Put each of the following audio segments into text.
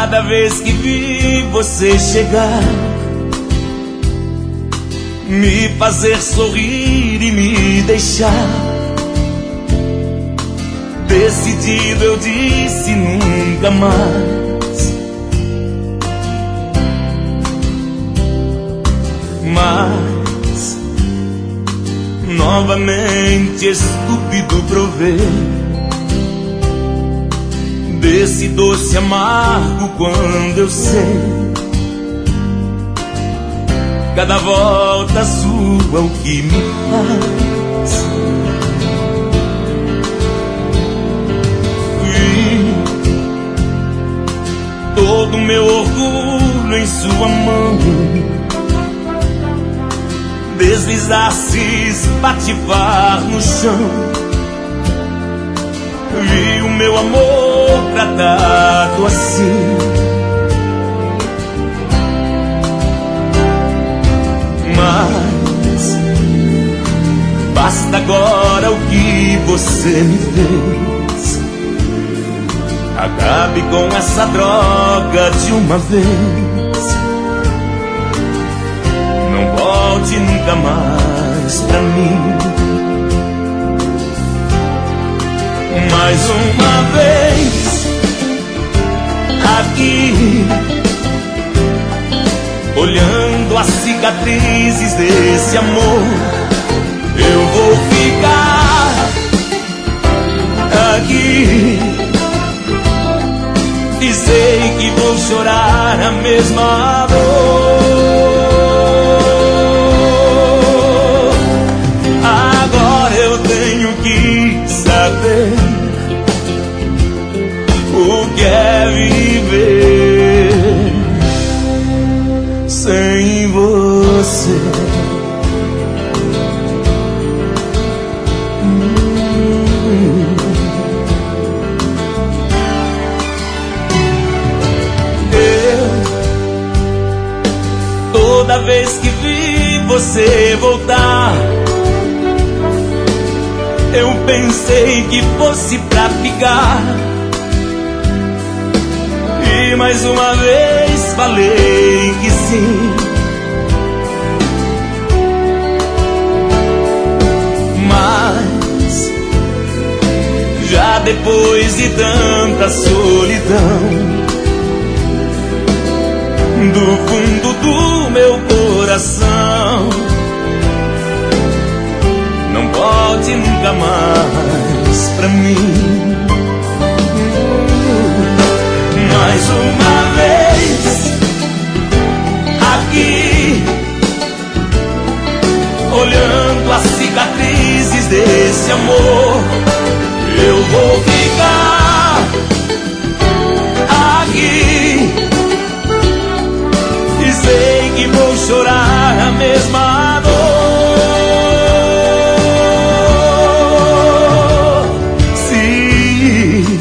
Cada vez que vi você chegar, me fazer sorrir e me deixar, decidido eu disse nunca mais. Mas novamente estúpido provei desse doce amargo quando eu sei cada volta sua o que me faz. Vi todo meu orgulho em sua mão deslizar-se, espatifar no chão. Vi o meu amor tratado assim. Mas basta agora o que você me fez. Acabe com essa droga de uma vez. Não volte nunca mais pra mim. Mais uma vez aqui, olhando as cicatrizes desse amor, eu vou ficar aqui e sei que vou chorar a mesma dor. Agora eu tenho que saber o que é viver sem você. Toda vez que vi você voltar, eu pensei que fosse pra ficar. E mais uma vez falei que sim. Mas já depois de tanta solidão, do fundo do meu coração, não volte nunca mais pra mim. Mais uma vez aqui, olhando as cicatrizes desse amor, eu vou ficar aqui e sei que vou chorar a mesma dor. Se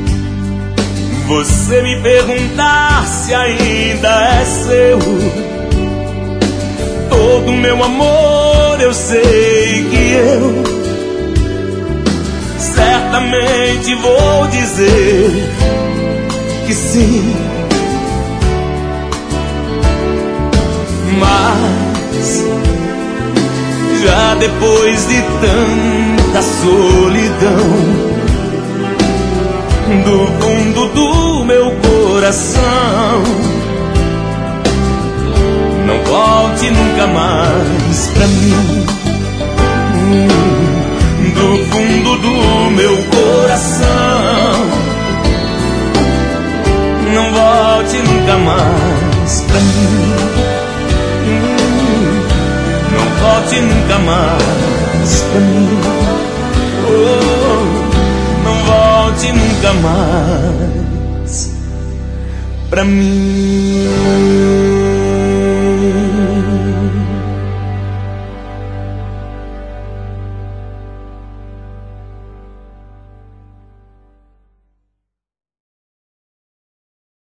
você me perguntar se ainda é seu todo meu amor, eu sei que eu certamente vou dizer que sim. Mas já depois de tanta solidão, do fundo do meu coração, não volte nunca mais pra mim. Do fundo do meu coração, não volte nunca mais pra mim. Não volte nunca mais pra mim. Oh, não volte nunca mais pra mim.